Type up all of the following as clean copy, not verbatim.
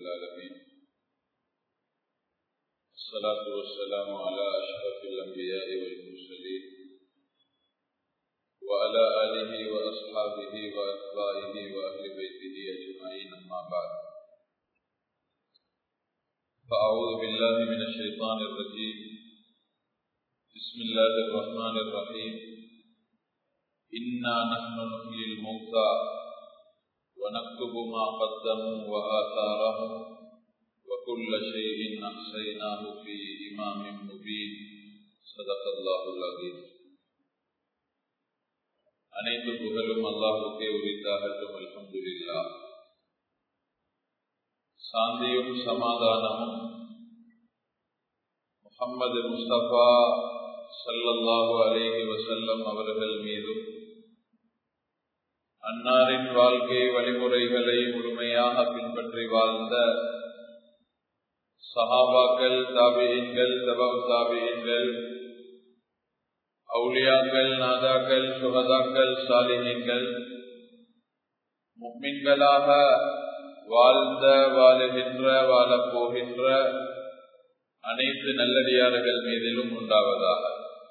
العالمين الصلاة والسلام على أشرف الأنبياء والمرسلين وعلى آله وأصحابه وأتباعه وأهل بيته أجمعين أما بعد فأعوذ بالله من الشيطان الرجيم بسم الله الرحمن الرحيم إنا نحن نحيي الموتى ونكتب ما قدموا وآثارهم وكل شيء أحصيناه في إمام مبين صدق الله العظيم. அனைத்து புகழும் அல்லாஹ்வுக்கே உரித்தாகட்டும். அல்ஹம்துலில்லாஹ். சாந்தியும் சமாதானமும் முஹம்மது முஸ்தபா ஸல்லல்லாஹு அலைஹி வஸல்லம் அவர்கள் மீதும், அன்னாரின் வாழ்க்கை வழிமுறைகளை முழுமையாக பின்பற்றி வாழ்ந்த சஹாபாக்கள், தாபிஈன்கள், தபவு தாபிஈன்கள், அவுலியாக்கள், நாதாக்கள், சுஹதாக்கள், சாலிஹீன்கள், முஃமின்களாக வாழ்ந்த, வாழுகின்ற, வாழப்போகின்ற அனைத்து நல்லடியார்கள் மீதிலும் உண்டாவதாக.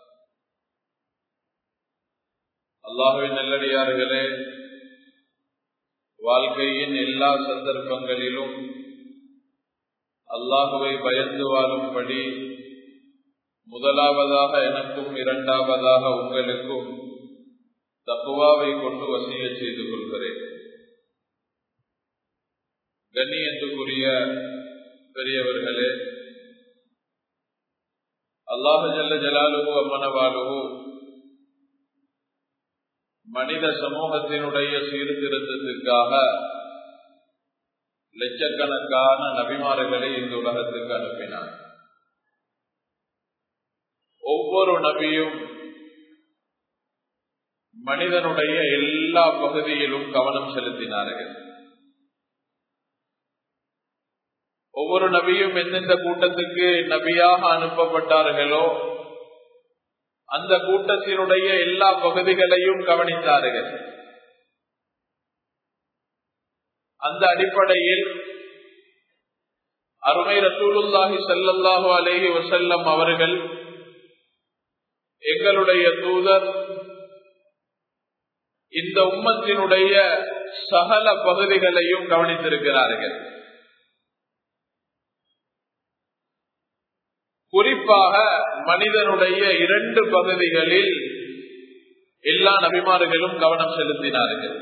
அல்லாஹ்வின் நல்லடியார்களே, வாழ்க்கையின் எல்லா சந்தர்ப்பங்களிலும் அல்லாஹுவை பயந்து வாழும்படி முதலாவதாக எனக்கும், இரண்டாவதாக உங்களுக்கும் தக்வாவை கொண்டு வசியத் செய்து கொள்கிறேன். கண்ணியத்துக்குரிய பெரியவர்களே, அல்லாஹு ஜல்ல ஜலாலுஹு அம்மனவாலுஹு மனித சமூகத்தினுடைய சீர்திருத்தத்திற்காக லட்சக்கணக்கான நபிமார்களை இந்த உலகத்துக்கு அனுப்பினார். ஒவ்வொரு நபியும் மனிதனுடைய எல்லா பகுதியிலும் கவனம் செலுத்தினார்கள். ஒவ்வொரு நபியும் எந்தெந்த கூட்டத்துக்கு நபியாக அனுப்பப்பட்டார்களோ அந்த கூட்டத்தினுடைய எல்லா பகுதிகளையும் கவனித்தார்கள். அந்த அடிப்படையில் அருமை ரசூலுல்லாஹி ஸல்லல்லாஹு அலைஹி வஸல்லம் அவர்கள் எங்களுடைய தூதர், இந்த உம்மத்தினுடைய சகல பகுதிகளையும் கவனித்திருக்கிறார்கள். குறிப்பாக மனிதனுடைய 2 பகுதிகளில் எல்லா நபிமார்களும் கவனம் செலுத்தினார்கள்.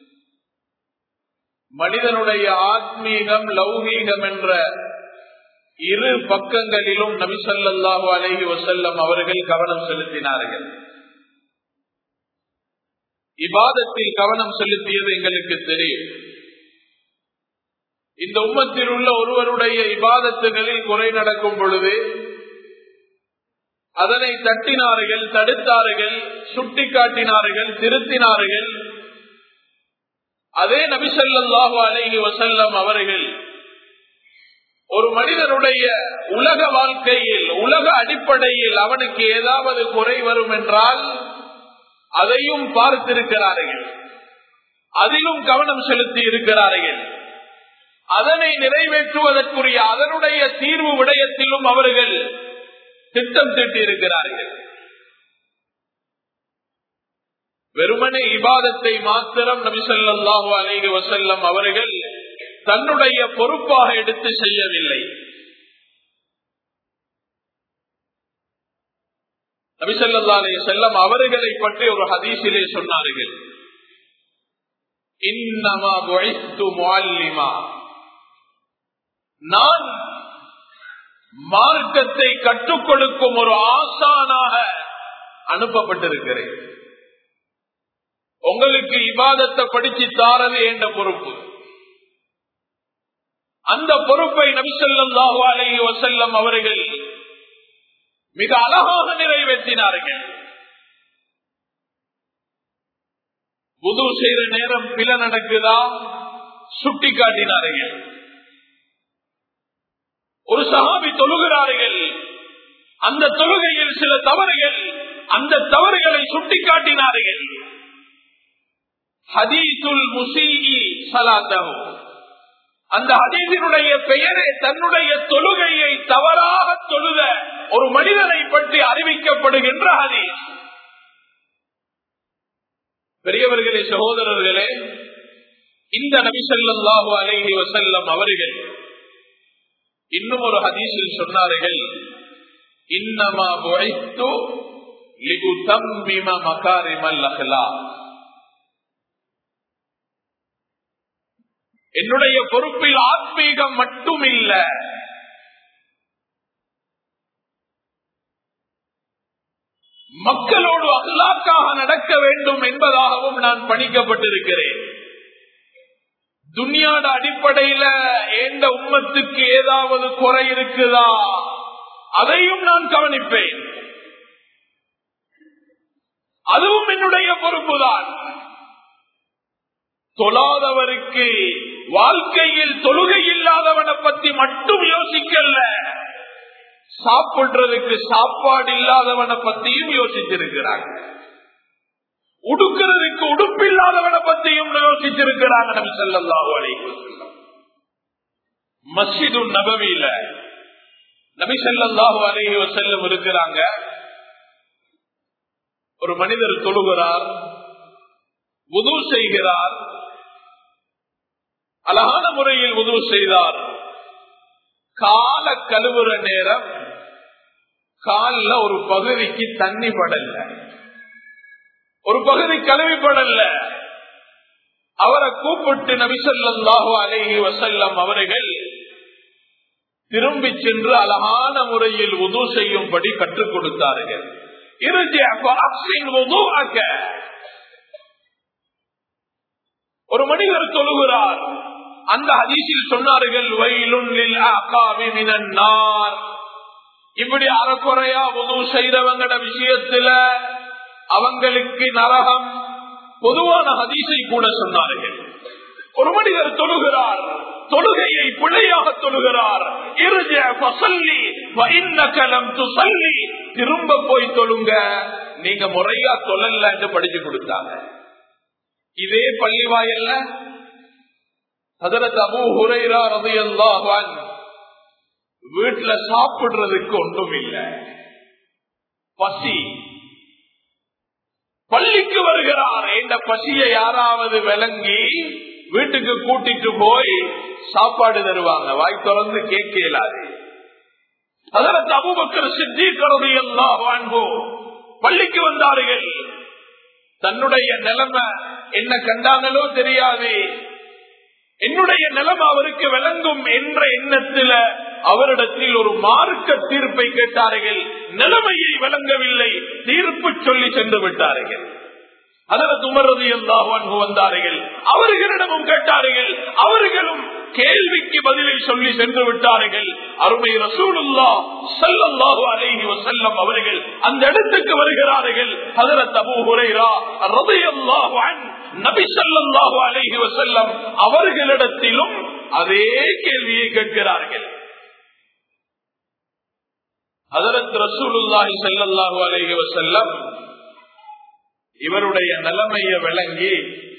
மனிதனுடைய ஆத்மீகம், லௌகீகம் என்ற 2 பக்கங்களிலும் நபி ஸல்லல்லாஹு அலைஹி வஸல்லம் அவர்கள் கவனம் செலுத்தினார்கள். இபாதத்தில் கவனம் செலுத்தியது எங்களுக்கு தெரியும். இந்த உம்மத்தில் உள்ள ஒருவருடைய இபாதத்துகளில் குறை நடக்கும் பொழுது அதனை தட்டினார்கள், தடுத்தார்கள், சுட்டிக்காட்டினார்கள், திருத்தினார்கள். அதே நபி ஸல்லல்லாஹு அலைஹி வஸல்லம் அவர்கள் ஒரு மனிதனுடைய உலக வாழ்க்கையில், உலக அடிப்படையில் அவனுக்கு ஏதாவது குறை வரும் என்றால் அதையும் பார்த்திருக்கிறார்கள், அதிலும் கவனம் செலுத்தி இருக்கிறார்கள். அதனை நிறைவேற்றுவதற்குரிய அதனுடைய தீர்வு விடயத்திலும் அவர்கள் திட்டம் தீட்டி இருக்கிறார்கள். வெறுமனே இபாதத்தை மாத்திரம் நபி ஸல்லல்லாஹு அலைஹி வஸல்லம் அவர்கள் தன்னுடைய பொறுப்பாக எடுத்து செய்யவில்லை. நபி ஸல்லல்லாஹு அலைஹி வஸல்லம் அவர்களை பற்றி ஒரு ஹதீஸிலே சொன்னார்கள், இன்னமா புஇஸ்து முஅல்லிமா, நான் மார்க்கத்தை கற்றுக் கொடுக்கும் ஒரு ஆசானாக அனுப்பப்பட்டிருக்கிறேன். உங்களுக்கு இபாதத்தை படிச்சு தாரது என்ற பொறுப்பு. அந்த பொறுப்பை நபி ஸல்லல்லாஹு அலைஹி வஸல்லம் அவர்கள் மிக அழகாக நிறைவேற்றினார்கள். வுது செய்த நேரம் பிழை நடக்குதா, சுட்டி காட்டினார்கள். ஒரு சஹாபி தொழுகிறார்கள், அந்த தொழுகையில் சில தவறுகள், அந்த தவறுகளை சுட்டிக்காட்டினார்கள். ஹதீசுல் முஸீஇ ஸலாத்தஹு, அந்த ஹதீஸினுடைய பெயரே தன்னுடைய தொழுகையை தவறாக தொழுத ஒரு மனிதனை பற்றி அறிவிக்கப்படுகின்ற ஹதீஸ். பெரியவர்களே, சகோதரர்களே, இந்த நபி ஸல்லல்லாஹு அலைஹி வஸல்லம் அவர்கள் இன்னும் ஒரு ஹதீஸில் சொன்னார்கள், இன்னமா புஇத்து லியுதம்மிம மகாரிமல் அக்லாக். என்னுடைய பொறுப்பில் ஆத்மீகம் மட்டுமில்ல, மக்களோடு அக்லாக்காக நடக்க வேண்டும் என்பதாகவும் நான் பணிக்கப்பட்டிருக்கிறேன். துன்யாட அடிப்படையில எந்த உம்மத்துக்கு ஏதாவது குறை இருக்குதா அதையும் நான் கவனிப்பேன். அதுவும் என்னுடைய பொறுப்புதான். தொழாதவருக்கு, வாழ்க்கையில் தொழுகை இல்லாதவனை பத்தி மட்டும் யோசிக்கல, சாப்பிடுறதுக்கு சாப்பாடு இல்லாதவனை பத்தியும் யோசிச்சிருக்கிறாங்க, உடுக்கிறதுக்கு உடுப்பில்லாதவனை பத்தியும் யோசிச்சிருக்கிறாங்க நபி ஸல்லல்லாஹு அலைஹி வஸல்லம். மஸ்ஜிது நபவியில நபி ஸல்லல்லாஹு அலைஹி வஸல்லம் இருக்கிறாங்க. ஒரு மனிதர் தொழுகிறார், வுது செய்கிறார், அழகான முறையில் வுது செய்தார். கால கழுவுற நேரம் கால்ல ஒரு பகுதிக்கு தண்ணி படல, ஒரு பகுதி கழுவிப்படல. அவரை கூப்பிட்டு நபி ஸல்லல்லாஹு அலைஹி வஸல்லம் அவர்கள் திரும்பி சென்று அழகான முறையில் வுது செய்யும்படி கற்றுக் கொடுத்தார்கள். ஒரு மனிதர் தொழுகிறார், அந்த ஹதீஸில் சொன்னார்கள், வயலுன் லில் அகாபி மினன் நார். இப்படி அறக்குறையா வுது செய்றவங்கட விஷயத்துல அவங்களுக்கு நரகம். பொதுவான ஹதீஸை கூட சொன்னார்கள். ஒரு மனிதர் தொழுகிறார், தொழுகையை பிழையாக தொழுகிறார், திரும்ப போய் தொழுங்க, நீங்க முறையா தொழல என்று படிச்சு கொடுத்தாங்க. இதே பள்ளிவாயல்ல ஹஜ்ரத் அபூ ஹுரைரா ரலியல்லாஹு அன்ஹு வீட்டுல சாப்பிடுறதுக்கு ஒன்றும் இல்லை, பசி. பள்ளிக்கு வருகிறார், இந்த பசியை யாராவது விளங்கி வீட்டுக்கு கூட்டிட்டு போய் சாப்பாடு தருவாங்க, வாய் திறந்து கேட்க இயலாது. ஹஜ்ரத் அபூபக்கர் சித்தீக் ரலியல்லாஹு அன்ஹு பள்ளிக்கு வந்தார்கள். தன்னுடைய நிலைமை என்ன கண்டாங்களோ தெரியாது, என்னுடைய நிலைமை அவருக்கு விளங்கும் என்ற எண்ணத்தில் அவரிடத்தில் ஒரு மார்க்க தீர்ப்பை கேட்டார்கள். நிலைமையை விளங்கவில்லை, தீர்ப்பு சொல்லி சென்று விட்டார்கள். ஹஜ்ரத் உமர் ரலியல்லாஹு அன்ஹு வந்தார்கள், அவர்களிடமும் கேட்டார்கள், அவர்களும் கேள்விக்கு பதிலை சொல்லி சென்று விட்டார்கள். அருமை ரசூலுல்லாஹ் ஸல்லல்லாஹு அலைஹி வஸல்லம் அவர்கள் அந்த இடத்துக்கு வருகிறார்கள். ஹஜ்ரத் அபூ ஹுரைரா ரலியல்லாஹு அன்ஹு நபி ஸல்லல்லாஹு அலைஹி வஸல்லம் அவர்களிடத்திலும் அதே கேள்வியை கேட்கிறார்கள். ஹஜ்ரத் ரசூலுல்லாஹி ஸல்லல்லாஹு அலைஹி வஸல்லம் இவருடைய நிலைமையை விளங்கி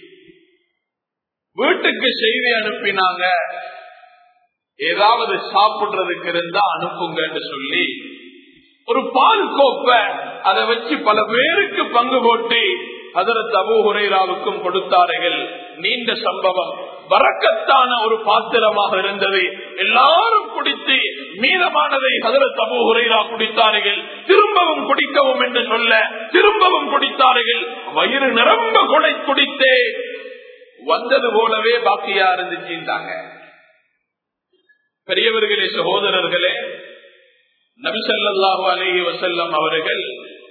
வீட்டுக்கு செய்தி அனுப்பினாங்க, ஏதாவது சாப்பிடுறதுக்கு இருந்தா அனுப்புங்கன்னு சொல்லி ஒரு பால் கோப்பை அதை வச்சு பல பேருக்கு பங்கு போட்டு ஹஜ்ரத் அபூ ஹுரைராவுக்கும் கொடுத்தார்கள். நீண்ட சம்பவம், பரக்கத்தான ஒரு பாத்திரமாக இருந்தது. எல்லாரும் குடித்து மீதமானதை ஹஜ்ரத் அபூ ஹுரைரா குடித்தார்கள். திரும்பவும் குடிக்கவும் என்று சொல்ல திரும்பவும் குடித்தார்கள். வயிறு நிரம்ப குடித்தே வந்தது போலவே பாக்கியா இருந்துச்சுட்டாங்க. பெரியவர்களே, சகோதரர்களே, நபி ஸல்லல்லாஹு அலைஹி வஸல்லம் அவர்கள்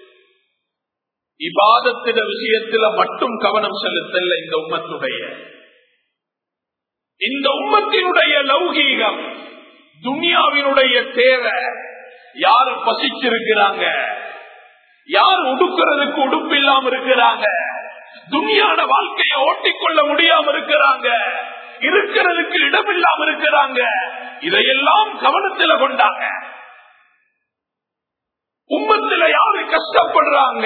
இபாதத்தின விஷயத்துல மட்டும் கவனம் செலுத்தல. இந்த உம்மத்தினுடைய லௌகீகம், துன்யாவினுடைய தேவை, யாரு பசிச்சிருக்கிறாங்க, யார் உடுக்கிறதுக்கு உடுப்பு இல்லாம இருக்கிறாங்க, துன்யான வாழ்க்கையை ஓட்டிக்கொள்ள முடியாம இருக்கிறாங்க, இருக்கிறதுக்கு இடம் இல்லாம இருக்கிறாங்க, இதையெல்லாம் கவனத்தில் கொண்டாங்க. உம்மத்தில யாரு கஷ்டப்படுறாங்க,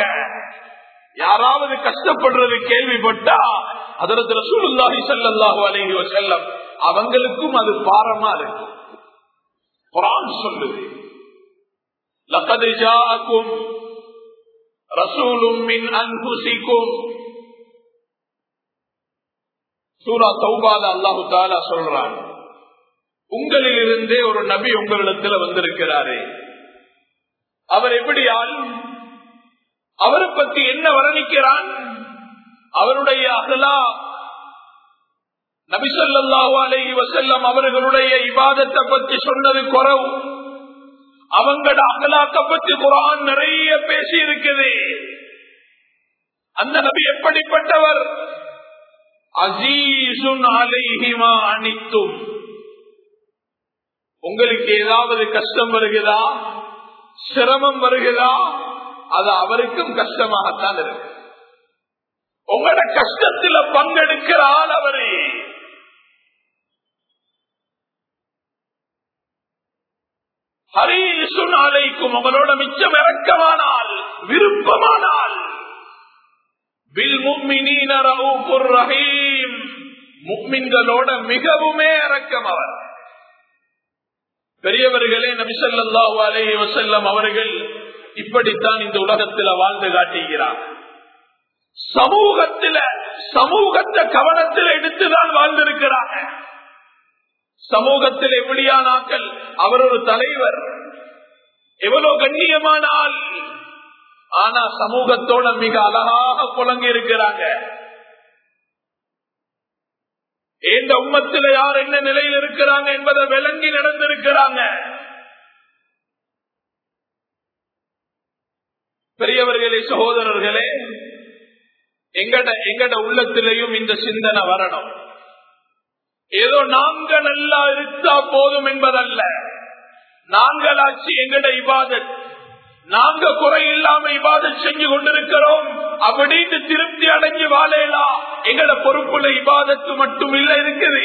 யாராவது கஷ்டப்படுறது கேள்விப்பட்டா ஹஜ்ரத் ரசூலுல்லாஹி ஸல்லல்லாஹு அலைஹி வஸல்லம் அவங்களுக்கும் அது பாரமா இருக்கு. குர்ஆன் சொல்லுது, லகத் ஜாஅக்கும் ரசூலும் மின் அன்ஃபுசிக்கும். சூரா தௌபால அல்லாஹு தஆலா சொல்றான், உங்களிலிருந்தே ஒரு நபி உங்களிடத்துல வந்திருக்கிறாரே. அவர் எப்படி ஆள்? அவரை பத்தி என்ன வர்ணிக்கிறான்? அவருடைய அஹ்லாக், நபி ஸல்லல்லாஹு அலைஹி வஸல்லம் அவர்களுடைய இபாதத்தை பத்தி சொன்னது குறைவு. அவங்களோட அஹ்லாக்க பத்தி குர்ஆன் நிறைய பேசி இருக்குது. அந்த நபி எப்படிப்பட்டவர்? அஸீஸுன் அலைஹி மா அனித்தும். உங்களுக்கு ஏதாவது கஷ்டம் வருகிறதா, சிரமம் வருகிறதா, அது அவருக்கும் கஷ்டமாகத்தான் இருக்கு. உங்களோட கஷ்டத்துல பங்கெடுக்கிற ஆள் அவரு. ஹரீசுன் அலைக்கும், உங்களோட மிச்சம் இறக்கமானால், விருப்பமானால். பில் முஃமினீன ரഊஃபுர் ரஹீம், முஃமின்களோட மிகவுமே இரக்கம் அவர். பெரியவர்களே, நபி ஸல்லல்லாஹு அலைஹி வஸல்லம் அவர்கள் இப்படித்தான் இந்த உலகத்தில் வாழ்ந்து காட்டுகிறார். சமூகத்தை கவனத்தில் எடுத்துதான் வாழ்ந்திருக்கிறாங்க. சமூகத்தில் எப்படியானாக்கள், அவர் ஒரு தலைவர், எவ்வளவு கண்ணியமான ஆள், ஆனா சமூகத்தோட மிக அழகாக புலங்கி இருக்கிறாங்க. இந்த உம்மத்தில் யார் என்ன நிலையில் இருக்கிறாங்க என்பதை விளங்கி நடந்திருக்கிறாங்க. பெரியவர்களே, சகோதரர்களே, எங்கட உள்ளத்திலையும் இந்த சிந்தனை வரணும். ஏதோ நாங்க நல்லா இருந்தா போதும் என்பதல்ல. நாங்களாச்சு எங்கட இபாதத், நாங்க குறையில்லாம இபாதத் செஞ்சு கொண்டிருக்கிறோம் அப்படின்னு திருப்தி அடைஞ்சு வாழலாம். எங்கட பொறுப்புல இபாதத்து மட்டும் இல்ல இருக்குது.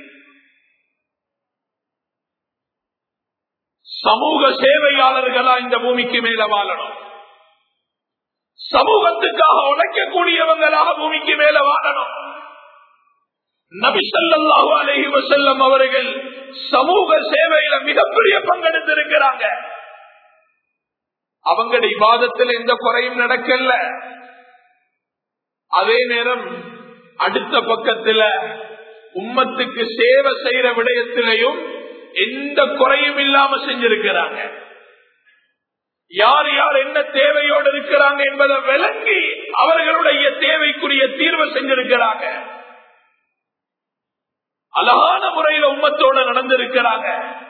சமூக சேவையாளர்களா இந்த பூமிக்கு மேல வாழணும். சமூகத்துக்காக உழைக்கக்கூடியவங்களாக பூமிக்கு மேல வாழணும். நபி ஸல்லல்லாஹு அலைஹி வஸல்லம் அவர்கள் சமூக சேவையில மிகப்பெரிய பங்கெடுத்திருக்கிறாங்க. அவங்களோட இபாதத்தில் எந்த குறையும் நடக்கல. அதே நேரம் அடுத்த பக்கத்துல உம்மத்துக்கு சேவை செய்யற விடயத்திலையும் எந்த குறையும் இல்லாம செஞ்சிருக்கிறாங்க. யார் யார் என்ன தேவையோடு இருக்கிறாங்க என்பதை விளங்கி அவர்களுடைய தேவைக்குரிய தீர்வு செஞ்சிருக்கிறாங்க. அழகான முறையில உம்மத்தோட நடந்திருக்கிறாங்க.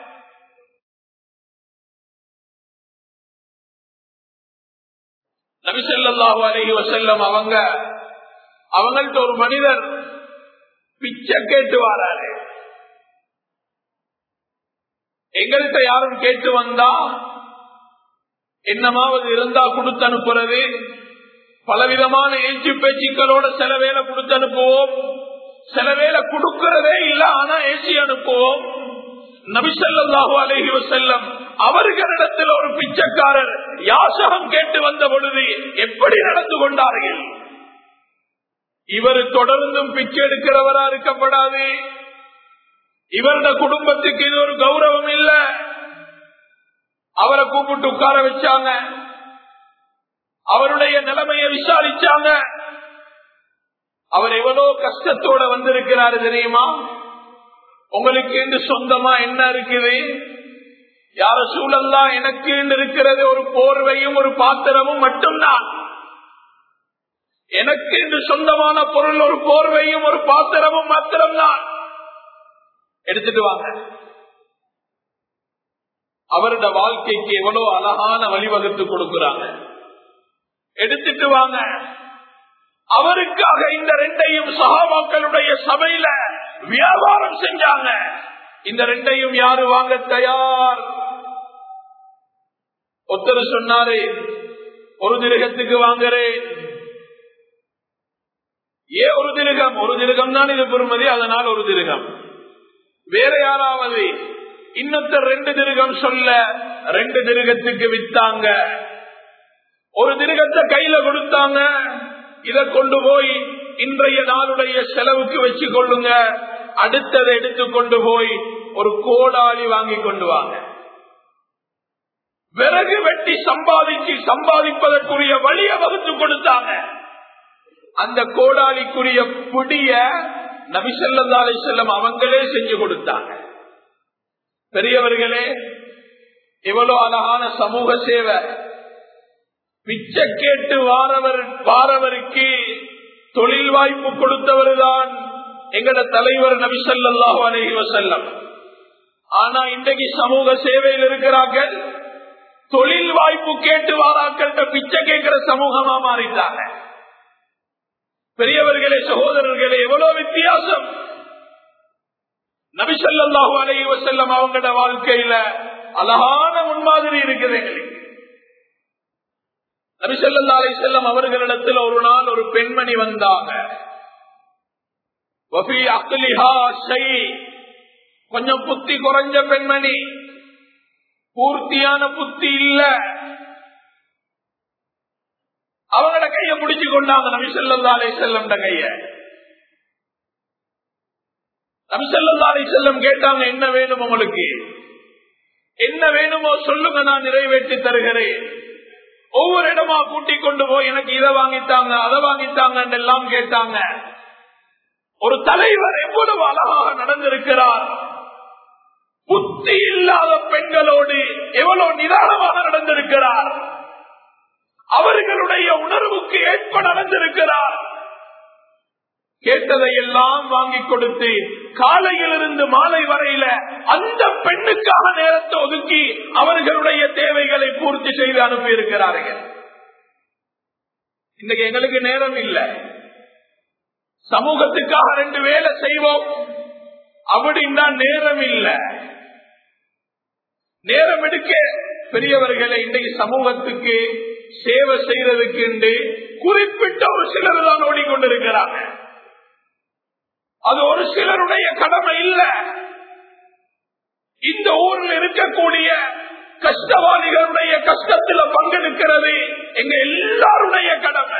நபி ஸல்லல்லாஹு அலைஹி வஸல்லம் அவங்கள்ட்ட ஒரு மனிதர் பிச்சை கேட்டு வராரு. எங்கள்கிட்ட யாரும் கேட்டு வந்தா என்னமாவது இருந்தா கொடுத்து அனுப்புறது, பலவிதமான ஏச்சு பேச்சுக்களோட சில வேலை கொடுத்து அனுப்புவோம், சில வேலை கொடுக்கிறதே இல்ல ஆனா ஏசி அனுப்புவோம். நபி ஸல்லல்லாஹு அலைஹி வஸல்லம் அவர்களிடத்தில் ஒரு பிச்சைக்காரர் யாசகம் கேட்டு வந்த பொழுது எப்படி நடந்து கொண்டார்கள்? இவர் தொடர்ந்தும் பிச்சை எடுக்கிறவரா இருக்கப்படாது. இவருடைய குடும்பத்துக்கு இது ஒரு கௌரவம் இல்ல. அவரை கூப்பிட்டு உட்கார வச்சாங்க, அவருடைய நிலைமையை விசாரிச்சாங்க. அவர் எவ்வளவு கஷ்டத்தோட வந்திருக்கிறாரு தெரியுமா? உங்களுக்கு என்று சொந்தமா என்ன இருக்குது? யார சூழல்லா எனக்கு இருக்கிறது ஒரு போர்வையும் ஒரு பாத்திரமும் மட்டும்தான். எனக்கு என்று சொந்தமான பொருள் ஒரு போர்வையும் ஒரு பாத்திரமும் மாத்திரம்தான். எடுத்துட்டு வாங்க. அவருடைய வாழ்க்கைக்கு எவ்வளவு அழகான வழிவகுத்து கொடுக்கிறாங்க. எடுத்துட்டு வாங்க. அவருக்காக இந்த ரெண்டையும் சஹாபாக்களுடைய சபையில வியாபாரம் செஞ்சாங்க. இந்த ரெண்டையும் யாரு வாங்க தயார்? ஒருத்தர் சொன்னாரு, ஒரு திரகத்துக்கு வாங்குறேன். ஏன் ஒரு திரகம்? ஒரு திரகம் தான் இது பெறுமதி, அதனால் ஒரு திரகம். வேற யாராவது இன்னொருத்தர் 2 திரகம் சொல்ல 2 திரகத்துக்கு வித்தாங்க. ஒரு திரகத்தை கையில கொடுத்தாங்க. இதை கொண்டு போய் இன்றைய நாளுடைய செலவுக்கு வச்சு கொள்ளுங்க, அடுத்ததை எடுத்துக்கொண்டு போய் ஒரு கோடாலி வாங்கி கொண்டு வாங்க. விறகு வெட்டி சம்பாதிப்பதற்குரிய வழியை வகுத்து கொடுத்தாங்க. அந்த கோடாலிக்குரிய பிடிய நபி ஸல்லல்லாஹு அலைஹி வஸல்லம் அவங்களே செஞ்சு கொடுத்தாங்க. பெரியவர்களே, எவ்வளவு அழகான சமூக சேவை! பிச்சை கேட்டு வாரவருக்கு தொழில் வாய்ப்பு கொடுத்தவர்தான் எங்கட தலைவர் நபி ஸல்லல்லாஹு அலைஹி வஸல்லம். ஆனா இன்றைக்கு சமூக சேவையில் இருக்கிறார்கள், தொழில் வாய்ப்பு கேட்டு வாராக்கள்கிட்ட பிச்சை கேட்கிற சமூகமா மாறிட்டாங்க. பெரியவர்களே, சகோதரர்களே, எவ்வளவு வித்தியாசம்! நபி ஸல்லல்லாஹு அலைஹி வஸல்லம் அவங்களோட வாழ்க்கையில அழகான முன்மாதிரி இருக்குது எங்களுக்கு. நபி ஸல்லல்லாஹு அலைஹி வஸல்லம் அவர்களிடத்தில் ஒரு நாள் ஒரு பெண்மணி வந்தாங்க. வஃபி அக்லிஹா ஷை, கொஞ்சம் புத்தி குறைஞ்ச பெண்மணி, பூர்த்தியான புத்தி இல்ல. அவங்களோட கைய பிடிச்சு கொண்டாங்க நபி ஸல்லல்லாஹு அலைஹி வஸல்லம் கைய. நபி ஸல்லல்லாஹு அலைஹி வஸல்லம் கேட்டாங்க, என்ன வேணும் உங்களுக்கு? என்ன வேணுமோ சொல்லுங்க, நான் நிறைவேற்றி தருகிறேன். ஒவ்வொரு இடமா கூட்டிக் கொண்டு போய் எனக்கு இதை வாங்கித்தாங்க அதை வாங்கித்தாங்க எல்லாம் கேட்டாங்க. ஒரு தலைவர் எவ்வளவு அழகாக நடந்திருக்கிறார்! புத்தி இல்லாத பெண்களோடு எவ்வளவு நிதானமாக நடந்திருக்கிறார்! அவர்களுடைய உணர்வுக்கு ஏற்ப நடந்திருக்கிறார். கேட்டதையெல்லாம் வாங்கி கொடுத்து காலையிலிருந்து மாலை வரையில அந்த பெண்ணுக்காக நேரத்தை ஒதுக்கி அவர்களுடைய தேவைகளை பூர்த்தி செய்து அனுப்பி இருக்கிறார்கள். இன்னைக்கு எங்களுக்கு நேரம் இல்லை, சமூகத்துக்காக 2 வேலை செய்வோம் அப்படின்னா நேரம் இல்லை. நேரம் எடுக்க பெரியவர்களை இன்றைக்கு சமூகத்துக்கு சேவை செய்யறதுக்கு குறிப்பிட்ட ஒரு சிலர் தான் ஓடிக்கொண்டிருக்கிறாங்க. அது ஒரு சிலருடைய கடமை இல்ல. இந்த ஊரில் இருக்கக்கூடிய கஷ்டவாளிகளுடைய கஷ்டத்தில் பங்கெடுக்கிறது எங்க எல்லாருடைய கடமை.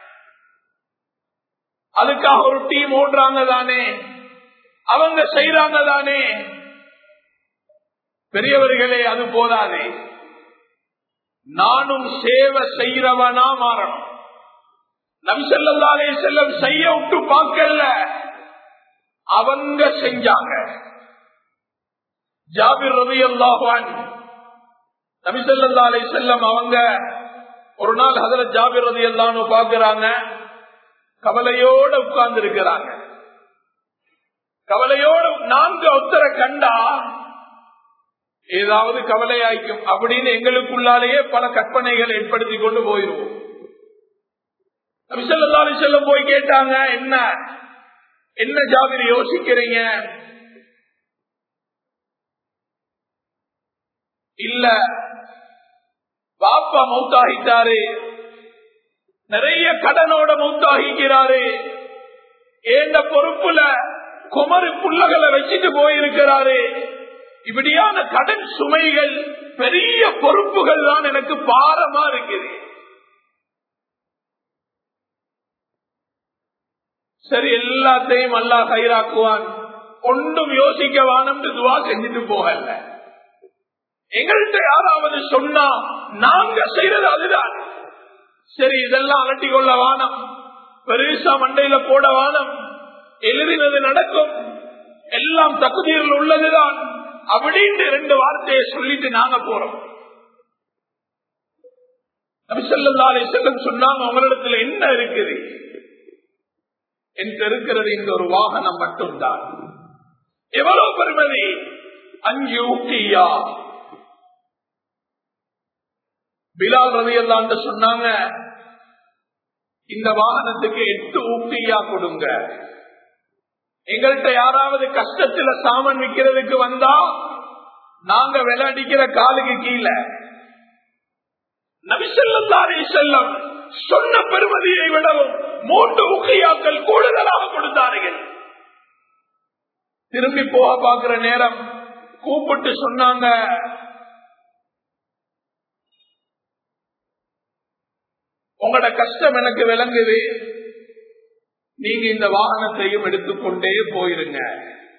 அதுக்காக ஒரு டீம் ஓடுறாங்க தானே, அவங்க செய்யறாங்க தானே. பெரியவர்களே, அது போதாது, நானும் சேவை செய்யறவனா மாறணும். நபி ஸல்லல்லாஹு அலைஹி வஸல்லம் செய்ய விட்டு பார்க்கல, அவங்க செஞ்சாங்க. ஜாபிர் ரலியல்லாஹு அன்ஹு, நபி ஸல்லல்லாஹு அலைஹி வஸல்லம் அவங்க ஒரு நாள் ஹஜ்ரத் ஜாபிர் ரலியல்லாஹு அன்ஹு பார்க்கறாங்க, கவலையோட உட்கார்ந்து இருக்கிறாங்க. கவலையோட 4 ஒத்தரை கண்டா ஏதாவது கவலையாய்க்கும் அப்படின்னு எங்களுக்குள்ளாலேயே பல கற்பனைகளை ஏற்படுத்தி கொண்டு போயிருவோம். நபி ஸல்லல்லாஹு அலைஹி வஸல்லம் போய் கேட்டாங்க, என்ன ஜாபிர் யோசிக்கிறீங்க? இல்ல, பாப்பா மௌத்தாகிட்டாரு, நிறைய கடனோட மௌத்தாகிக்கிறாரு, ஏண்ட பொறுப்புல குமரு புள்ளகளை வச்சுட்டு போயிருக்கிறாரு. இப்படியான கடன் சுமைகள், பெரிய பொறுப்புகள் தான் எனக்கு பாரமா இருக்குது. சரி, எல்லாத்தையும் அல்லாஹ் கைராக்குவான், ஒன்றும் யோசிக்க வானம் துவா செஞ்சுட்டு போகல. எங்கள்கிட்ட யாராவது சொன்னா நாங்க செய்யறது அதுதான். சரி, இதெல்லாம் அலட்டி கொள்ள வானம், பெருசா மண்டையில போட வானம், எழுதினது நடக்கும், எல்லாம் தகுதியில் உள்ளதுதான் அப்படின்னு 2 வார்த்தையை சொல்லிட்டு நாங்க போறோம். நபி ஸல்லல்லாஹு அலைஹி வஸல்லம் சொன்னாங்க, உங்களிடத்துல என்ன இருக்குது? என்று இருக்கிறது இந்த ஒரு வாகனம் மட்டும்தான். எவ்வளவு பெருமதி! 5 ஊக்கியா. பிலால் ரலியல்லாஹு அன்ஹு சொன்னாங்க, இந்த வாகனத்துக்கு 8 ஊக்கியா கொடுங்க. எங்கள்கிட்ட யாராவது கஷ்டத்துல சாமான் விற்கிறதுக்கு வந்தா நாங்க விளையாடிக்கிற காலுக்கு கீழே. நபி ஸல்லல்லாஹு அலைஹி வஸல்லம் சொன்ன பெருமதியை விடவும் 3 ஊக்கியாக்கள் கூடுதலாக கொடுத்தார்கள். திரும்பி போக பார்க்கிற நேரம் கூப்பிட்டு சொன்னாங்க, உங்களோட கஷ்டம் எனக்கு விளங்குது, நீங்க இந்த வாகனத்தையும் எடுத்துக்கொண்டே போயிருங்க.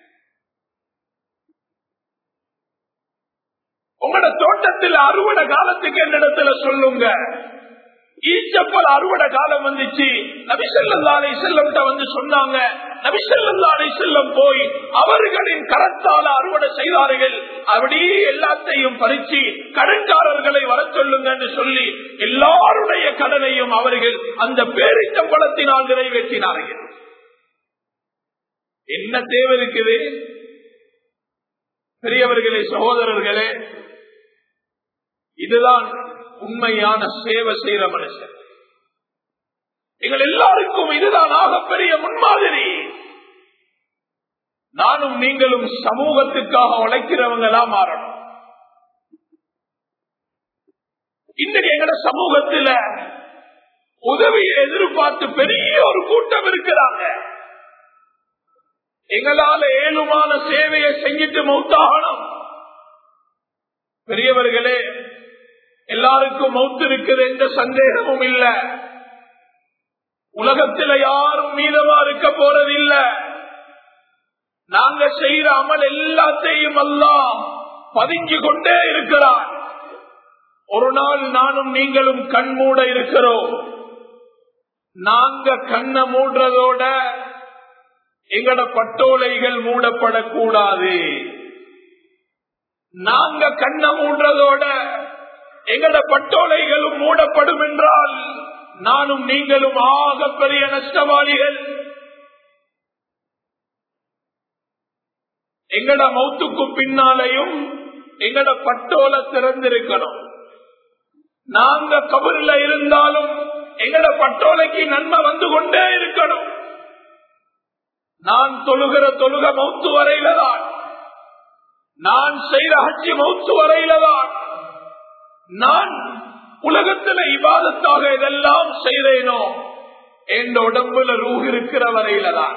உங்களோட தோட்டத்தில் அறுவடை காலத்துக்கு என்னிடத்துல சொல்லுங்க. ஈச்சப்பல் அறுவடை காலம் வந்துச்சு. நபி ஸல்லல்லாஹு அலைஹி வஸல்லம் வந்து சொன்னாங்க. நபி ஸல்லல்லாஹு அலைஹி வஸல்லம் போய் அவர்களின் கரத்தால அறுவடை செய்தார்கள். அப்படியே எல்லாத்தையும் பறிச்சு கடன்காரர்களை வர சொல்லுங்க என்று சொல்லி எல்லாருடைய கடனையும் அவர்கள் அந்த பேரிச்சம்பழத்தினால் நிறைவேற்றினார்கள். என்ன தேவை இருக்குது? பெரியவர்களே, சகோதரர்களே, இதுதான் உண்மையான சேவை செய்யற மனுஷன். எங்கள் எல்லாருக்கும் இதுதான் ஆகப்பெரிய முன்மாதிரி. நானும் நீங்களும் சமூகத்துக்காக உழைக்கிறவங்களா மாறணும். இன்றைக்கு எங்கட சமூகத்தில் உதவியை எதிர்பார்த்து பெரிய ஒரு கூட்டம் இருக்கிறாங்க. எங்களால ஏழுமான சேவையை செஞ்சிட்டு மௌத்தாகணும். பெரியவர்களே, எல்லாருக்கும் மௌத்து இருக்குது, எந்த சந்தேகமும் இல்ல. உலகத்தில் யாரும் மீதமா இருக்க போறதில்லை. நாங்க செய்யற அமல் எல்லாத்தையும் அல்லாஹ் பதிஞ்சு கொண்டே இருக்கிறார். ஒரு நாள் நானும் நீங்களும் கண் மூட இருக்கிறோம். நாங்க கண்ணை மூடுறதோட எங்கட பட்டோலைகள் மூடப்படக்கூடாது. நாங்க கண்ணை மூடுறதோட எங்கட பட்டோலைகளும் மூடப்படும் என்றால் நானும் நீங்களும் ஆகப்பெரிய நஷ்டவாளிகள். எங்கட மௌத்துக்கு பின்னாலையும் எங்கட பட்டோலை திறந்திருக்கணும். நாங்க கபர்ல இருந்தாலும் எங்கட பட்டோலைக்கு நன்மை வந்து கொண்டே இருக்கணும். நான் தொழுகிற தொழுக மௌத்து வரையில தான், நான் செய்கிற ஹஜ் மௌத்து வரையில தான், நான் உலகத்துல இபாதத்தாக இதெல்லாம் செய்தேனோ என் உடம்புல ரூஹ் இருக்கிற வரையில தான்.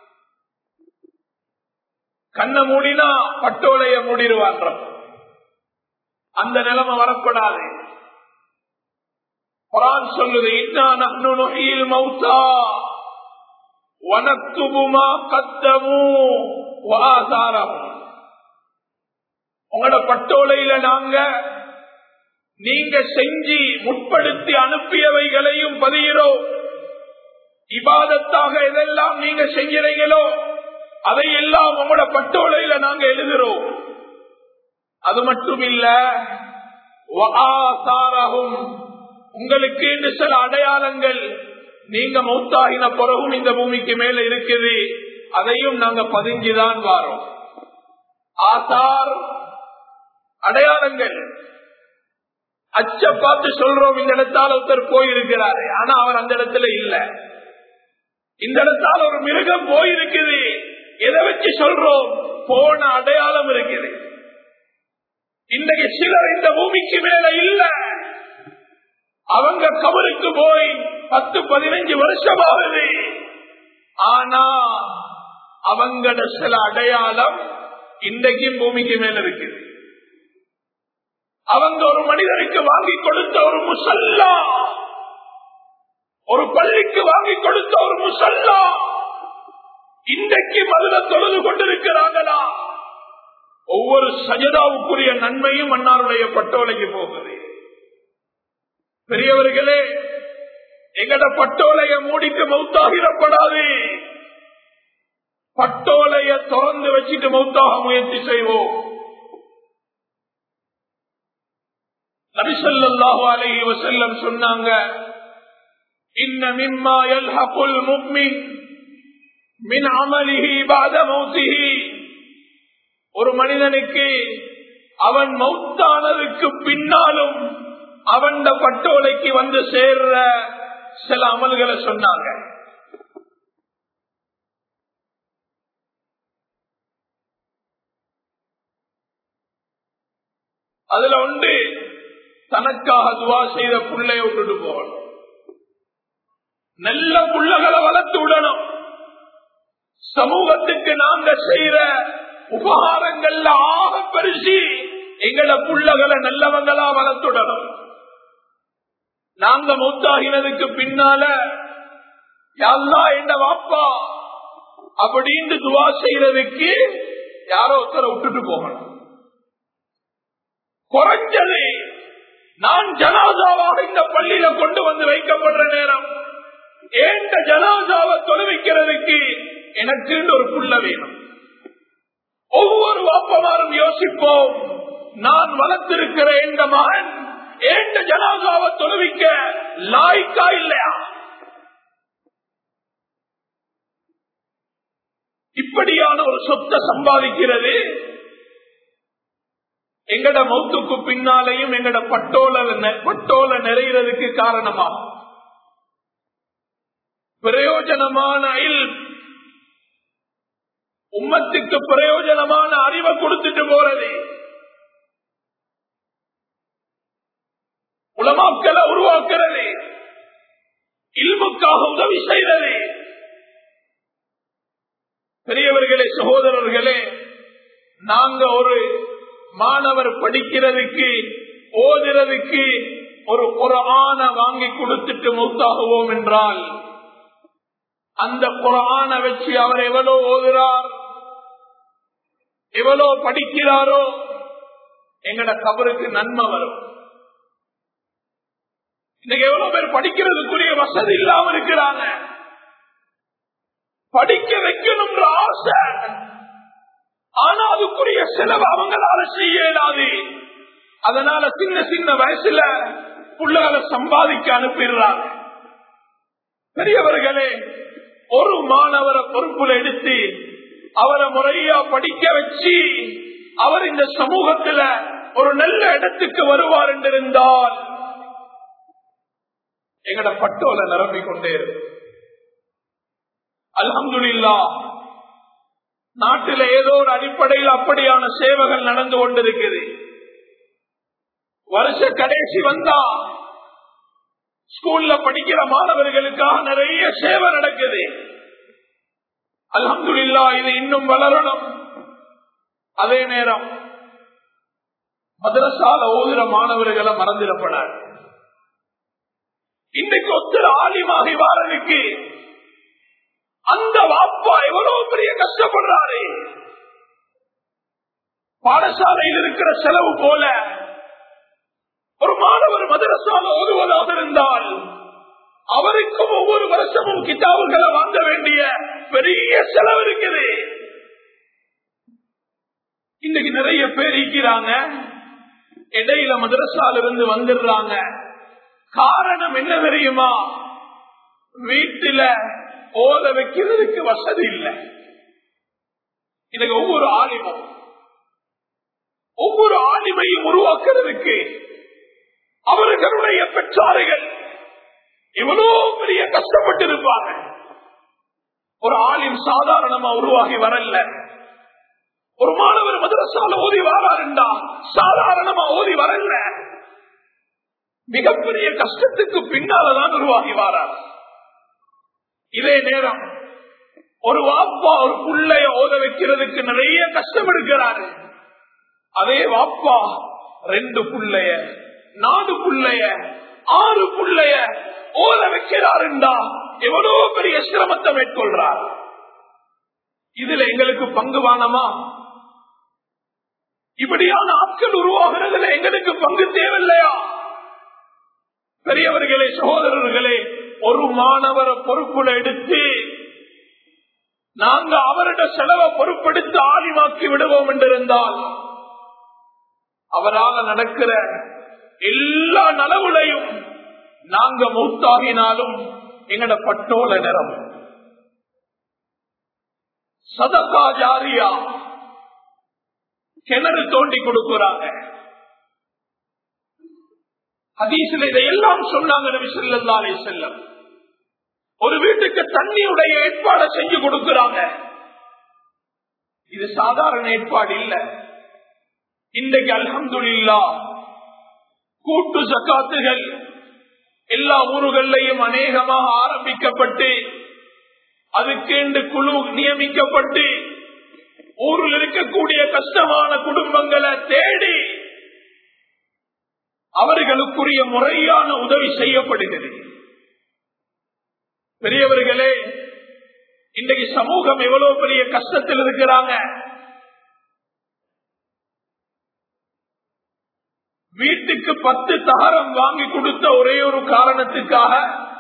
கண்ணை மூடினா பட்டோலைய மூடிடுவான். அந்த நிலைமை வரக்கூடாது. குர்ஆன் சொல்லுது, இன்னா நஹ்னு நுஹ்யில் மௌத்தா வனக்துபு மா கத்தமு வ ஆசாரஹும். உங்களோட பட்டோலையில நாங்க நீங்க செஞ்சு முற்படுத்தி அனுப்பியவைகளையும் பதிகிறோம். இபாதத்தாக எதெல்லாம் நீங்க செஞ்சீங்களோ அதையெல்லாம் உங்களோட பட்டோலையில நாங்க எழுதுறோம். அது மட்டும் இல்ல, உங்களுக்கு சில அடையாளங்கள் நீங்க மௌத்தாகின பிறகும் இந்த பூமிக்கு மேல இருக்குது, அதையும் நாங்க பதிஞ்சுதான் வாரோம். ஆசார் அடையாளங்கள். அச்ச பார்த்து சொல்றோம், இந்த இடத்தால் ஒருத்தர் போயிருக்கிறாரு, ஆனா அவர் அந்த இடத்துல இல்ல. இந்த இடத்தால் ஒரு மிருகம் போயிருக்குது, எதை வச்சு சொல்றோம்? போன அடையாளம் இருக்குது. இன்றைக்கு சிலர் இந்த பூமிக்கு மேல இல்ல, அவங்க கபருக்கு போய் 10-15 வருஷமாகுது, ஆனா அவங்களோட சில அடையாளம் இன்றைக்கும் பூமிக்கு மேல இருக்குது. அவங்க ஒரு மனிதனுக்கு வாங்கி கொடுத்த ஒரு முசல்லா, ஒரு பள்ளிக்கு வாங்கி கொடுத்த ஒரு முசல்லா, இன்றைக்கு மதுரை தொழுது கொண்டிருக்கிறாங்களா? ஒவ்வொரு சஜதாவுக்குரிய நன்மையும் அன்னாருடைய பட்டோலைக்கு போகுது. பெரியவர்களே, எங்கட பட்டோலைய மூடிட்டு மௌத்தாகிடப்படாது. பட்டோலைய திறந்து வச்சுட்டு மௌத்தாக முயற்சி செய்வோம். நபி ஸல்லல்லாஹு அலைஹி வஸல்லம் சொன்னாங்க, இன்ன மிம்மா யல்ஹகுல் முஃமின் மின் அமலிஹி பஅத மௌத்திஹி. ஒரு மனிதனுக்கு அவன் மௌத்தானதுக்கு பின்னாலும் அவன் பட்டோலைக்கு வந்து சேர்ற சில அமல்களை சொன்னாங்க. அதுல ஒன்று, தனக்காக துவா செய்த புள்ளைய விட்டுட்டு போகணும். நல்ல புள்ளகளை வளர்த்து விடணும். சமூகத்துக்கு நாங்க செய்யற உபகாரங்கள்ல ஆக பெருசி எங்கள புள்ளகளை நல்லவங்களா வளர்த்துடணும். நாங்க மூத்தாகினதுக்கு பின்னால யா அல்லாஹ் என்ற வாப்பா அப்படின்னு துவா செய்யறதுக்கு யாரோ ஒருத்தரை விட்டுட்டு போகணும். குறைஞ்சது நான் ஜனாசாவாக இந்த பள்ளியில கொண்டு வந்து வைக்கப்படுற நேரம் ஏண்ட ஜனாசாவை தொழுவிக்கிறதுக்கு எனக்கு ஒரு புள்ள வேணும். ஒவ்வொரு வாப்பமாரும் யோசிப்போம், நான் வளர்த்திருக்கிற இந்த மகன் ஏண்ட ஜனாசாவை தொழுவிக்க லாய்க்கா இல்லையா? இப்படியான ஒரு சொத்தை சம்பாதிக்கிறது எங்கட மௌத்துக்கு பின்னாலையும் எங்கட பட்டோல நிறைகிறதுக்கு காரணமா பிரயோஜனமான உம்மத்துக்கு பிரயோஜனமான அறிவை கொடுத்துட்டு போறது, உலமாக்களை உருவாக்குறது, இல்முக்காக உதவி செய்வது. பெரியவர்களே, சகோதரர்களே, நாங்க ஒரு மாணவர் படிக்கிறதுக்கு ஓதுறதுக்கு ஒரு குர்ஆனை வாங்கி கொடுத்துட்டு மௌத்தாகுவோம் என்றால் அந்த குர்ஆனை வச்சு அவர் எவ்வளவு ஓதுறார், எவ்வளவு படிக்கிறாரோ எங்கட கபருக்கு நன்மை வரும். இன்னைக்கு எவ்வளவு பேர் படிக்கிறதுக்குரிய வசதி இல்லாம இருக்கிறாங்க. படிக்க வைக்கணும்ன்ற ஆசை, ஆனா அதுக்குரிய செலவு அவங்களால செய்ய இயலாது. அதனால சின்ன சின்ன வயசுல புள்ளைகளை சம்பாதிக்க அனுப்பிடுறாங்க. பெரியவர்களே, ஒரு மாணவரை பொறுப்புல எடுத்து அவரை முறையா படிக்க வச்சு அவர் இந்த சமூகத்துல ஒரு நல்ல இடத்துக்கு வருவார் என்றிருந்தால் எங்கட பட்டோல நிரம்பிக் கொண்டே இருக்கு. அல்ஹம்துலில்லாஹ், நாட்டில ஏதோ ஒரு அடிப்படையில் அப்படியான சேவைகள் நடந்து கொண்டிருக்கிறது. வருஷ கடைசி வந்தா ஸ்கூல்ல படிக்கிற மாணவர்களுக்காக நிறைய சேவை நடக்குது. அல்ஹம்துலில்லாஹ், இது இன்னும் வளரணும். அதே நேரம் மதரசால ஓதுற மாணவர்களை மறந்துடப்படாது. இன்னைக்கு ஒருத்தர் ஆலிமாகி வாரதுக்கு அந்த வாப்பா எவ்வளவு பெரிய கஷ்டப்படுறாரு. பாடசாலையில் இருக்கிற செலவு போல ஒரு மாணவர் மதரசால ஓதுவதாக இருந்தால் அவருக்கும் ஒவ்வொரு வருஷமும் கிதாபுகளை வாங்க வேண்டிய பெரிய செலவு இருக்குது. இன்னைக்கு நிறைய பேர் இருக்கிறாங்க, இடையில மதரசால இருந்து வந்துடுறாங்க. காரணம் என்ன தெரியுமா? வீட்டுல ஓத வைக்கிறதுக்கு வசதி இல்லை. இன்னைக்கு ஒவ்வொரு ஆலிமையும் உருவாக்குறதுக்கு அவர்களுடைய பெற்றார்கள் எவ்வளவு பெரிய கஷ்டப்பட்டு இருப்பாங்க. ஒரு ஆலிம் சாதாரணமா உருவாகி வரல. ஒரு மாணவர் மதரசால ஓதி வாராருண்டா சாதாரணமா ஓதி வரல. மிகப்பெரிய கஷ்டத்துக்கு பின்னால்தான் உருவாகி வாரார். இதே நேரம் ஒரு வாப்பா ஒரு புள்ளைய ஓத வைக்கிறதுக்கு நிறைய கஷ்டம் எடுக்கிறாரு. அதே வாப்பா 2 புள்ளைய 4 புள்ளைய 6 புள்ளைய ஓத வைக்கிறாருண்டா எவ்வளவு பெரிய சிரமத்தை மேற்கொள்றார். இதுல எங்களுக்கு பங்கு வானமா? இப்படியான ஆட்கள் உருவாகிறதுல எங்களுக்கு பங்கு தேவையில்லையா? பெரியவர்களே, சகோதரர்களே, ஒரு மாணவரை பொறுப்புல எடுத்து நாங்க அவருடைய செலவை பொறுப்பெடுத்து ஆலிமாக்கி விடுவோம் என்றிருந்தால் அவரால் நடக்கிற எல்லா நலவுலையும் நாங்க மௌத்தாகினாலும் எங்கட பட்டோல நிறம். சதகா ஜாரியா கிணறு தோண்டி கொடுக்கிறாங்க. ஹதீஸில் இதையெல்லாம் சொன்னாங்க நபி ஸல்லல்லாஹு அலைஹி வஸல்லம். ஒரு வீட்டுக்கு தண்ணியுடைய ஏற்பாடு செஞ்சு கொடுக்கிறாங்க. இது சாதாரண ஏற்பாடு இல்ல. இன்றைக்கு அல்ஹம்துலில்லாஹ் கூட்டு ஜகாத்துகள் எல்லா ஊர்களையும் அநேகமாக ஆரம்பிக்கப்பட்டு அதுக்கென்று குழு நியமிக்கப்பட்டு ஊரில் இருக்கக்கூடிய கஷ்டமான குடும்பங்களை தேடி அவர்களுக்குரிய முறையான உதவி செய்யப்படுகிறது. பெரியவர்களே, இன்றைக்கு சமூகம் எவ்வளவு பெரிய கஷ்டத்தில் இருக்கிறாங்க. வீட்டுக்கு 10 தகரம் வாங்கி கொடுத்த ஒரே ஒரு காரணத்துக்காக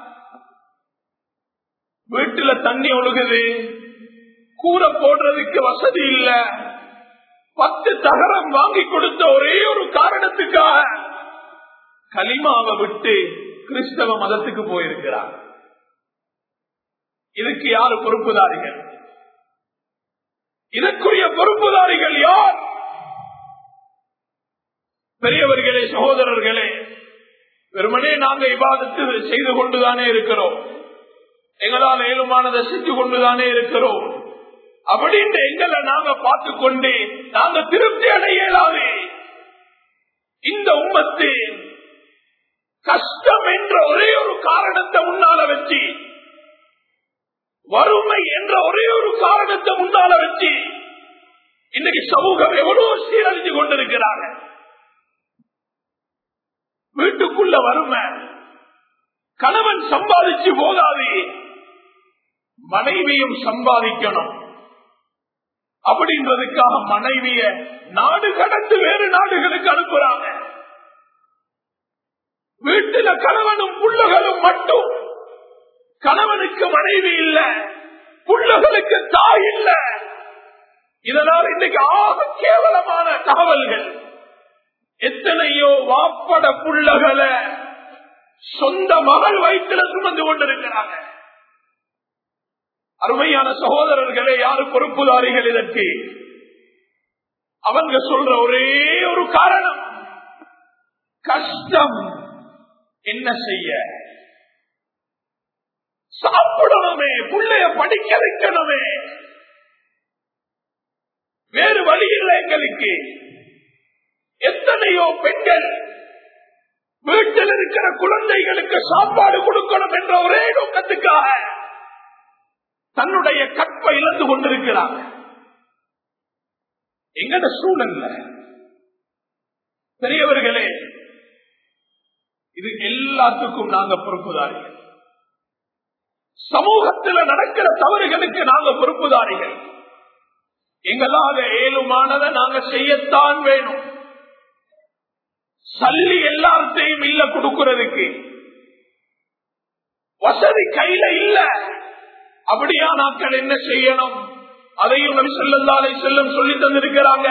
வீட்டுல தண்ணி ஒழுகுது, கூரை போடுறதுக்கு வசதி இல்ல, 10 தகரம் வாங்கி கொடுத்த ஒரே ஒரு காரணத்துக்காக கலிமாவை விட்டு கிறிஸ்தவ மதத்துக்கு போயிருக்கிறார். இதுக்கு யாரு பொறுப்புதாரிகள்? இதற்குரிய பொறுப்புதாரிகள் யார்? பெரியவர்களே, சகோதரர்களே, வெறுமனே நாங்க இபாதத்து செய்து கொண்டுதானே இருக்கிறோம், எங்களால் ஏழுமானதை செஞ்சு கொண்டுதானே இருக்கிறோம். அப்படின்னு எங்களை நாங்க பார்த்துக் கொண்டு நாங்க திருப்தி அடையலாது. இந்த உம்மத்து கஷ்டம் என்ற ஒரே ஒரு காரணத்தை முன்னால வச்சு, வறுமை என்ற ஒரே ஒரு காரணத்தை முன்னால வச்சு இன்னைக்கு சமூகம் எவ்வளவு சீரழிஞ்சு கொண்டிருக்கிறாங்க. வீட்டுக்குள்ள வறுமை, கணவன் சம்பாதிச்சு போதாது, மனைவியும் சம்பாதிக்கணும் அப்படின்றதுக்காக மனைவிய நாடு கடந்து வேறு நாடுகளுக்கு அனுப்புறாங்க. வீட்டில கணவனும் புள்ளகளும் மட்டும், கணவனுக்கு மனைவி இல்ல, புள்ளகளுக்கு தாய் இல்ல. இதனால் இன்னைக்கு ஆக கேவலமான தகவல்கள். எத்தனையோ வாப்பட புள்ளகளை சொந்த மகள் வயிற்றுல சுமந்து கொண்டிருக்கிறாங்க. அருமையான சகோதரர்களே, யாரு பொறுப்புதாரிகள் இதற்கு? அவங்க சொல்ற ஒரே ஒரு காரணம், கஷ்டம். என்ன செய்ய? சாப்பிடணுமே, பிள்ளைய படிக்க வைக்கணுமே, வேறு வழி இல்லை எங்களுக்கு. எத்தனையோ பெண்கள் வீட்டில் இருக்கிற குழந்தைகளுக்கு சாப்பாடு கொடுக்கணும் என்ற ஒரே நோக்கத்துக்காக தன்னுடைய கற்பை இழந்து கொண்டிருக்கிறாங்க. எங்கட சூழல்ல பெரியவர்களே, இது எல்லாத்துக்கும் நாங்க பொறுப்புதாரிகள். சமூகத்தில் நடக்கிற தவறுகளுக்கு நாங்க பொறுப்புதாரிகள். எங்களால ஏழுமானதை நாங்க செய்யத்தான் வேணும். சல்லி எல்லாத்தையும் இல்ல கொடுக்கிறதுக்கு, வசதி கையில இல்ல. அப்படியானாக்கள் என்ன செய்யணும்? அதையும் நபி ஸல்லல்லாஹு அலைஹி வஸல்லம் சொல்லி தந்திருக்கிறாங்க.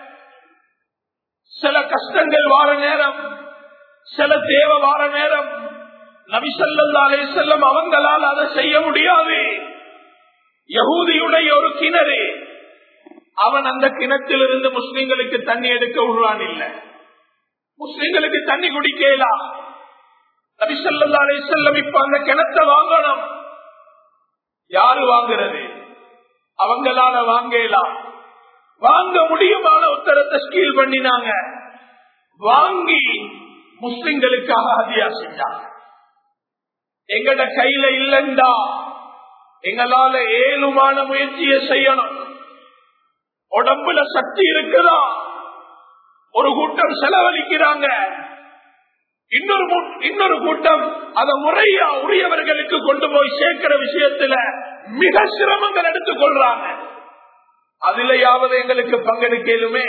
சில கஷ்டங்கள் வார நேரம், சில தேவை வார நேரம், நபி ஸல்லல்லாஹு அலைஹி வஸல்லம் அவங்களால் அதை செய்ய முடியாது. யஹூதியுடைய ஒரு கிணறு, அவன் அந்த கிணற்றிலிருந்து முஸ்லிம்களுக்கு தண்ணி எடுக்க விடுறான் இல்ல, முஸ்லிம்களுக்கு தண்ணி குடிக்கலாம். நபி ஸல்லல்லாஹு அலைஹி வஸல்லம் இப்ப அந்த கிணத்தை வாங்கணும். யாரு வாங்குறது? அவங்களால வாங்கலாம். வாங்க முடியுமான உத்தரத்தை ஸ்கீல் பண்ணினாங்க. வாங்கி முஸ்லிம்களுக்காக ஹதியா செஞ்சாங்க. எங்கட கையில இல்லண்டா எங்களால ஏழுமான முயற்சியை செய்யணும். உடம்புல சக்தி இருக்குதா? ஒரு கூட்டம் செலவழிக்கிறாங்க, இன்னொரு கூட்டம் அதை முறையா உரியவர்களுக்கு கொண்டு போய் சேர்க்கிற விஷயத்துல மிக சிரமங்கள் எடுத்துக் கொள்றாங்க. அதுலயாவது எங்களுக்கு பங்கெடுக்கலுமே.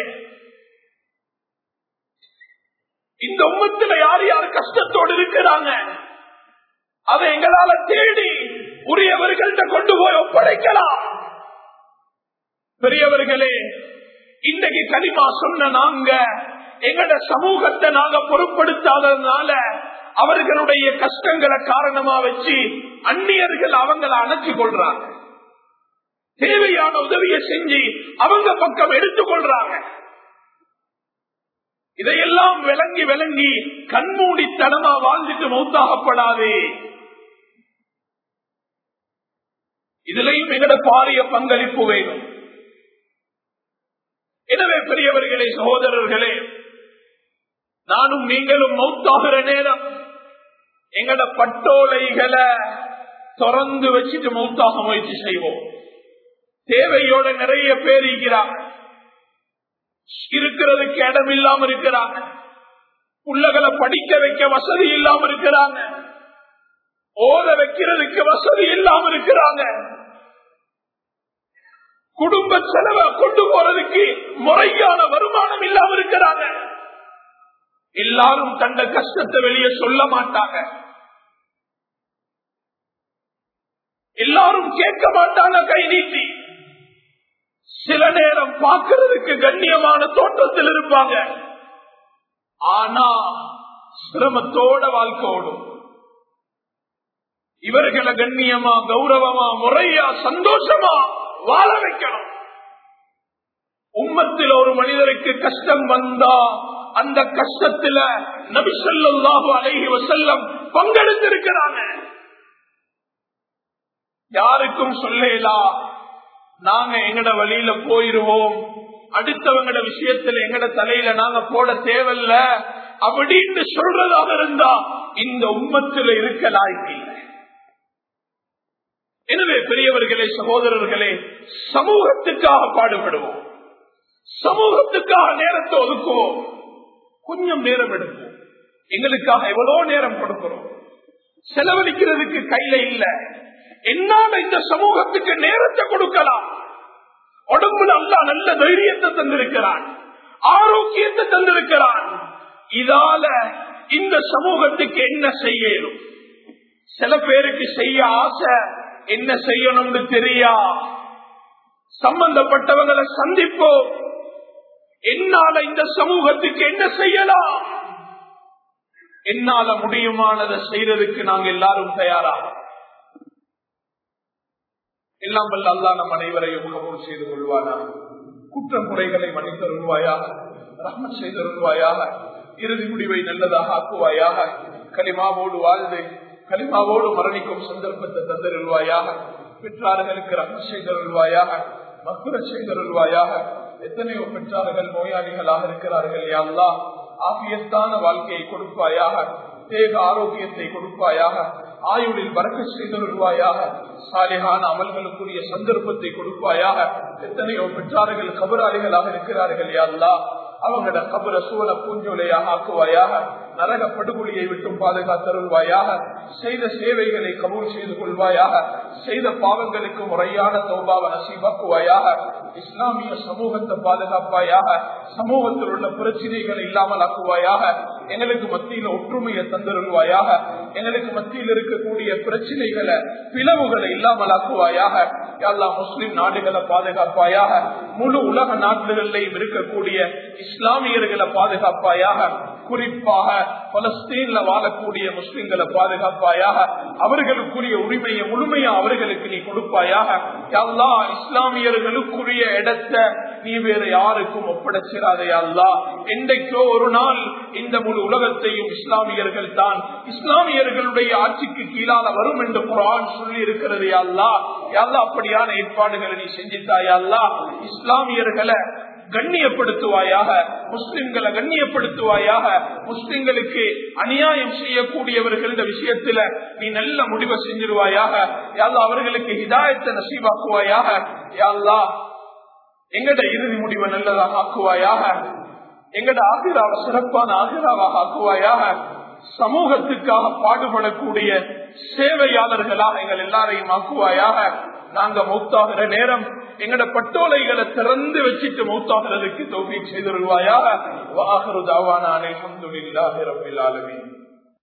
இந்த உம்மத்துல யார் யார் கஷ்டத்தோடு இருக்கிறாங்க, அதை எங்களால தேடி உரியவர்கள்ட்ட கொண்டு போய் ஒப்படைக்கலாம். பெரியவர்களே, இன்றைக்கு கலிமா சொன்ன நாங்க எங்கட சமூகத்தை நாங்க பொருட்படுத்தாததுனால அவர்களுடைய கஷ்டங்களை காரணமா வச்சு அந்நியர்கள் அவங்களை அணைச்சு கொள்றாங்க. தேவையான உதவியை செஞ்சு அவங்க பக்கம் எடுத்துக் கொள்றாங்க. இதையெல்லாம் விளங்கி கண்மூடித்தனமா வாழ்ந்துட்டு மௌத்தாகப்படாது. இதுலயும் எங்கட பாரிய பங்களிப்பு வேணும். எனவே பெரியவர்களே, சகோதரர்களே, நானும் நீங்களும் மௌத்தாகிற நேரம் எங்கட பட்டோலைகளை திறந்து வச்சுட்டு மௌத்தாக முயற்சி செய்வோம். தேவையோட நிறைய பேர் இருக்கிறதுக்கு இடம் இல்லாம இருக்கிறாங்க, பிள்ளைகளை படிக்க வைக்க வசதி இல்லாம இருக்கிறாங்க, ஓத வைக்கிறதுக்கு வசதி இல்லாம இருக்கிறாங்க, குடும்ப செலவை கொண்டு போறதுக்கு முறையான வருமானம் இல்லாம இருக்கிறாங்க. எல்லாரும் தந்த கஷ்டத்தை வெளியே சொல்ல மாட்டாங்க, எல்லாரும் கேட்க மாட்டாங்க கை நீட்டி. சில நேரம் பார்க்கிறதுக்கு கண்ணியமான தோற்றத்தில் இருப்பாங்க, ஆனா சிரமத்தோட வாழ்க்கை ஓடும். இவர்களை கண்ணியமா, கௌரவமா, முறையா, சந்தோஷமா வாழ வைக்கணும். உம்மத்தில் ஒரு மனிதருக்கு கஷ்டம் வந்தா அந்த கஷ்டத்துல நபி ஸல்லல்லாஹு அலைஹி வஸல்லம் பங்கெடுத்திருக்கிறாங்க. யாருக்கும் சொல்லலாம் நாங்க எங்கட வழியில போயிருவோம், அடுத்தவங்கட விஷயத்துல எங்கட தலையில நாங்க போட தேவையில்ல அப்படின்னு சொல்றதாக இருந்தா இந்த உம்மத்தில் இருக்க லாய்க்கில்லை. எனவே பெரியவர்களே, சகோதரர்களே, சமூகத்துக்காக பாடுபடுவோம், சமூகத்துக்காக நேரத்தை ஒதுக்குவோம். கொஞ்சம் நேரம் எடுப்போம். எங்களுக்காக எவ்வளவு நேரம் கொடுக்கிறோம், செலவழிக்கிறதுக்கு கையில இல்ல. என்னால இந்த சமூகத்துக்கு நேரத்தை கொடுக்கலாம். உடம்புல அல்லாஹ் நல்ல தைரியத்தை தந்திருக்கிறான், ஆரோக்கியத்தை தந்திருக்கிறான். இதால இந்த சமூகத்துக்கு என்ன செய்யணும்? சில பேருக்கு செய்ய ஆசை, என்ன செய்யணும்னு தெரியா. சம்பந்தப்பட்டவங்களை சந்திப்போம், என்னால இந்த சமூகத்துக்கு என்ன செய்யலாம், என்னால முடியுமானதை செய்யறதுக்கு நாங்க எல்லாரும் தயாராக. எல்லாம் வல்ல அல்லாஹ் நம் அனைவரையும் கபூல் செய்து கொள்வானாக. குற்றம் குறைகளை மன்னித்தருள்வாயாக, ரஹ்மத் செய்தருள்வாயாக, இறுதி முடிவை நல்லதாக ஆக்குவாயாக. கலிமாவோடு வாழ்ந்து கலிமாவோடு மரணிக்கும் சந்தர்ப்பத்தை தந்தருள்வாயாக. பெற்றார்களுக்கு ரஹ்மத் செய்தருள்வாயாக, மக்ஃபிரத் செய்தருள்வாயாக. எத்தனையோ பெற்றார்கள் நோயாளிகளாக இருக்கிறார்கள். யா அல்லாஹ் ஆஃபியத்தான வாழ்க்கையை கொடுப்பாயாக, தேக ஆரோக்கியத்தை கொடுப்பாயாக, ஆயுளில் பரக்கத் செய்தருள்வாயாக, சாலிஹான அமல்களுக்குரிய சந்தர்ப்பத்தை கொடுப்பாயாக. எத்தனையோ பெற்றார்கள் கபராளிகளாக இருக்கிறார்கள். யா அல்லாஹ் அவங்களோட கபர சூழ பூஞ்சோலையாக ஆக்குவாயாக, நரக படுகொலியை விட்டும் பாதுகாத்தருள்வாயாக. செய்த சேவைகளை கபூல் செய்து கொள்வாயாக, செய்த பாவங்களுக்கு முறையான தௌபாவை நசீபாக்குவாயாக. இஸ்லாமிய சமூகத்தை பாதுகாப்பாயாக, சமூகத்தில் உள்ள பிரச்சனைகள் இல்லாமல் ஆக்குவாயாக. எங்களுக்கு மத்தியில ஒற்றுமையை தந்தருள்வாயாக, எங்களுக்கு மத்தியில் இருக்கக்கூடிய பிரச்சனைகளை, பிளவுகளை இல்லாமல் ஆக்குவாயாக. எல்லா முஸ்லிம் நாடுகளை பாதுகாப்பாயாக, முழு உலக நாடுகளிலேயும் இருக்கக்கூடிய இஸ்லாமியர்களை பாதுகாப்பாயாக. குறிப்பாக பலஸ்தீன்ல வாழக்கூடிய முஸ்லிம்களை பாதுகாப்பாயாக, அவர்களுக்குரிய உரிமையை முழுமையா அவர்களுக்கு நீ கொடுப்பாயாக. எல்லா இஸ்லாமியர்களுக்குரிய இடத்தை நீ வேற யாருக்கும் ஒப்படைச்சிடாதே அல்லாஹ். என்றைக்கோ ஒரு நாள் இந்த முழு உலகத்தையும் இஸ்லாமியர்கள் தான் இஸ்லாமியர்களுடைய ஆட்சிக்கு கீழான வரும் என்று குர்ஆன் சொல்லி இருக்கிறது. அல்லாஹ் அப்படியான ஏற்பாடுகளை நீ செஞ்சிட்டாயா அல்லாஹ். இஸ்லாமியர்களை கண்ணியப்படுத்துவாயாக, முஸ்லிம்களை கண்ணியப்படுத்துவாயாக. முஸ்லிம்களுக்கு அநியாயம் செய்யக்கூடியவர்கள் விஷயத்துல நீ நல்ல முடிவை செஞ்சிருவாயாக. யாழ்லா அவர்களுக்கு ஹிதாயத்தை நசீபாக்குவாயாக. யாழ்லா எங்கட இறுதி முடிவை நல்லதாக ஆக்குவாயாக, எங்கட ஆகிராவை சிறப்பான ஆகிராவாக ஆக்குவாயாக. சமூகத்துக்காக பாடுபடக்கூடிய சேவையாளர்களாக எங்கள் எல்லாரையும் ஆக்குவாயாக. நாங்க மௌத்தாகிற நேரம் எங்கட பட்டோலைகளை திறந்து வச்சுட்டு மௌத்தாகிறதுக்கு தௌஃபீக் செய்திருவாயாக. வாஹிரு தஅவானா அல்ஹம்துலில்லாஹி ரப்பில் ஆலமீன்.